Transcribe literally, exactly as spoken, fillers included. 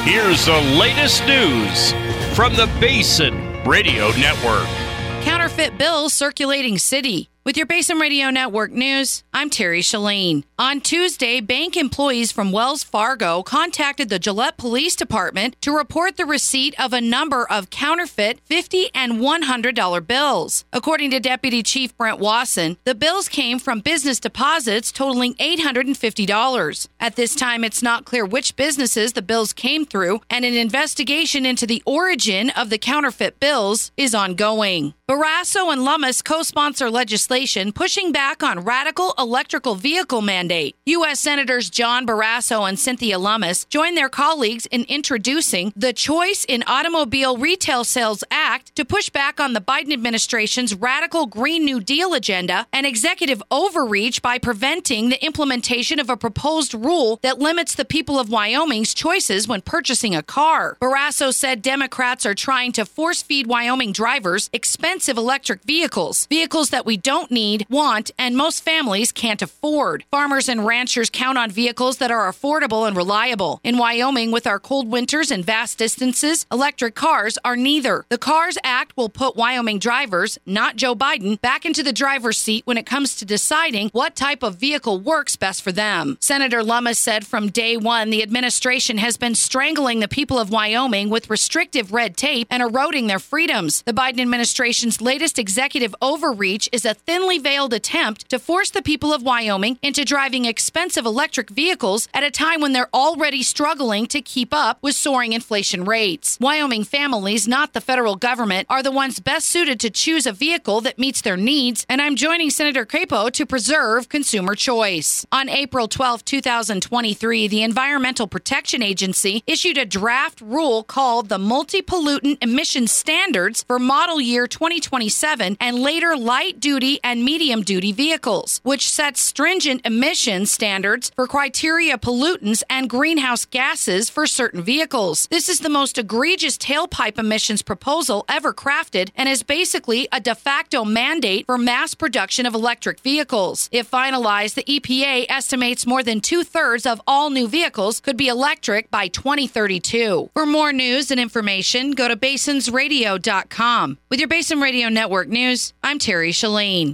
Here's the latest news from the Basin Radio Network. Counterfeit bills circulating city. With your Basin Radio Network news, I'm Terry Shalane. On Tuesday, bank employees from Wells Fargo contacted the Gillette Police Department to report the receipt of a number of counterfeit fifty dollars and one hundred dollars bills. According to Deputy Chief Brent Wasson, the bills came from business deposits totaling eight hundred fifty dollars. At this time, it's not clear which businesses the bills came through, and an investigation into the origin of the counterfeit bills is ongoing. Barrasso and Lummis co-sponsor legislation pushing back on radical electrical vehicle mandate. U S Senators John Barrasso and Cynthia Lummis joined their colleagues in introducing the Choice in Automobile Retail Sales Act to push back on the Biden administration's radical Green New Deal agenda and executive overreach by preventing the implementation of a proposed rule that limits the people of Wyoming's choices when purchasing a car. Barrasso said Democrats are trying to force-feed Wyoming drivers expensive electric vehicles, vehicles that we don't need, want, and most families can't afford. Farmers and ranchers count on vehicles that are affordable and reliable. In Wyoming, with our cold winters and vast distances, electric cars are neither. The CARS Act will put Wyoming drivers, not Joe Biden, back into the driver's seat when it comes to deciding what type of vehicle works best for them. Senator Lummis said from day one, the administration has been strangling the people of Wyoming with restrictive red tape and eroding their freedoms. The Biden administration's latest executive overreach is a thinly veiled attempt to force the people of Wyoming into driving expensive electric vehicles at a time when they're already struggling to keep up with soaring inflation rates. Wyoming families, not the federal government, are the ones best suited to choose a vehicle that meets their needs, and I'm joining Senator Crapo to preserve consumer choice. On April twelfth, twenty twenty-three, the Environmental Protection Agency issued a draft rule called the Multi-Pollutant Emission Standards for model year twenty twenty-seven and later light-duty and medium-duty vehicles, which sets stringent emission standards for criteria pollutants and greenhouse gases for certain vehicles. This is the most egregious tailpipe emissions proposal ever crafted and is basically a de facto mandate for mass production of electric vehicles. If finalized, the E P A estimates more than two-thirds of all new vehicles could be electric by twenty thirty-two. For more news and information, go to basins radio dot com. With your Basin Radio Network news, I'm Terry Shalane.